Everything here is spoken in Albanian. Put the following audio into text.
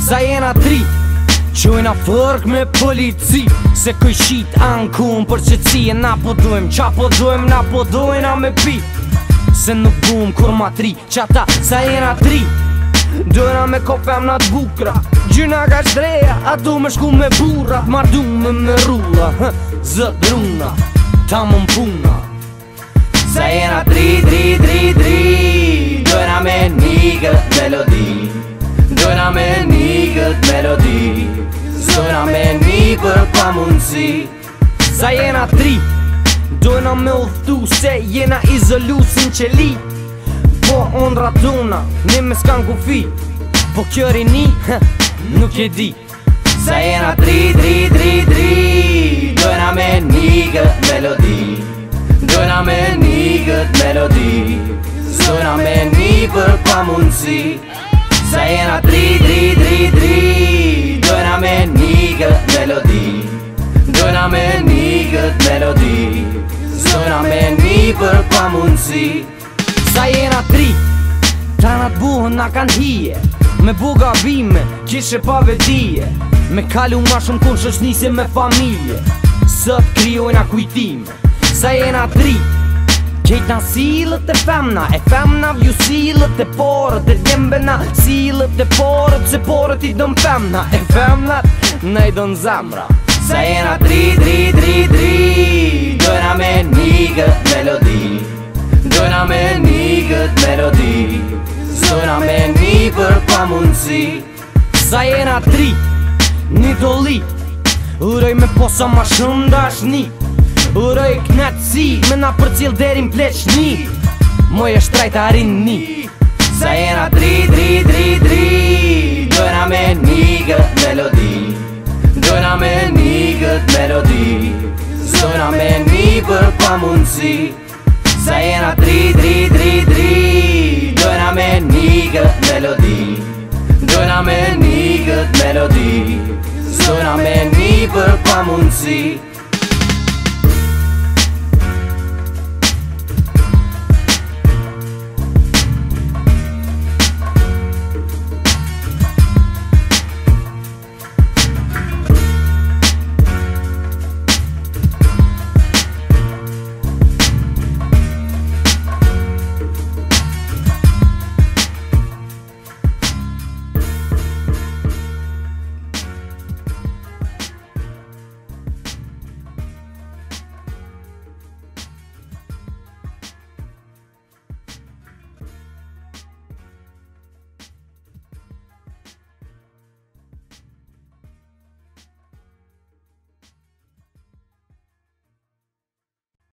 Sa jena tri qojna fërk me polici, se këj shit ankun për qëtësi. E na po dojmë, qa po dojmë, na po dojna me pi, se nuk bum kur ma tri. Qata sa jena tri dojna me ko femna t'bukra, gjyna ka shtreja, a du me shku me burrat, mardu me rrulla, zët runa, ta më mpuna. Sa jena tri, dojna me nigët melodi, dojna me nigët melodi, dojna me një për pa mundësi. Sa jena tri dojna me udhtu, se jena izolu sin qeli, po ondra tuna ne me s'kan kufi, po kjo rini nuk e di. Sa jena tri, dojna me nigët melodi, dojna me nigët melodi, dojna me një për pa mundësi. Sa jena tri, dojna me nigët melodi, dojna me nigët melodi, dojna me një për pa mundësi. Sa jena tri tanat buhën na kan hije, me buga bime, kishe pa vedije, me kalu ma shumë kun shëshnise me familje, sët kryojna kujtime. Sa jena tri qejt na silët e femna vju silët e porët, e djembena silët e porët, se porët i dëm femna, e femnat na i dën zemra. Sa jena tri, dojna me nigët melodi, dojna me nigët melodi, dojna me një për pa mundësi. Sa jena tri një doli, uroj me posa ma shumë dashni, uroj knatësi me na për cilë derin pleqni, moj e shtrajt arin një. Sa jena tri, dojna me nigët melodi, dojna me nigët melodi, dojna me një për pa mundësi. Sa jena tri, dojna me nigët melodi, dojna me nigët melodi, dojna me një për pa mundësi.